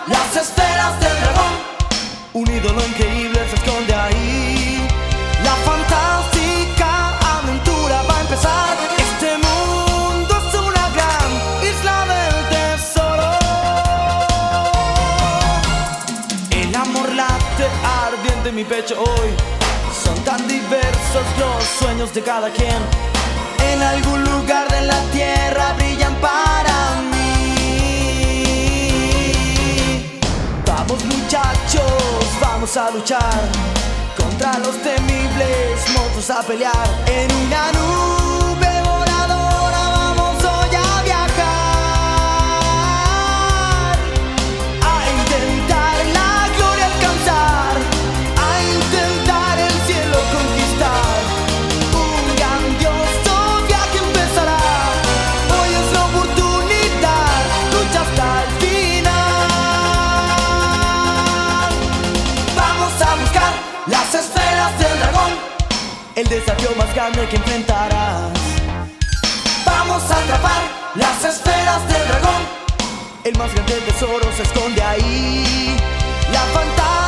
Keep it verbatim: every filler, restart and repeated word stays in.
las esferas del dragón. Un ídolo increíble se esconde ahí. La fantástica aventura va a empezar. Este mundo es una gran isla del tesoro. El amor late ardiente en mi pecho hoy. Son tan diversos los sueños de cada quien. En algún lugar de la tierra brillan para mí. Vamos muchachos, vamos a luchar contra los temibles monstruos, a pelear. En una nube voladora vamos hoy a viajar, a intentar la gloria alcanzar, a intentar el cielo conquistar. Un grandioso viaje empezará. Hoy es la oportunidad, lucha hasta el final. Vamos a buscar las esferas del dragón, el desafío más grande que enfrentarás. Vamos a atrapar las esferas del dragón. El más grande tesoro se esconde ahí. La fantasía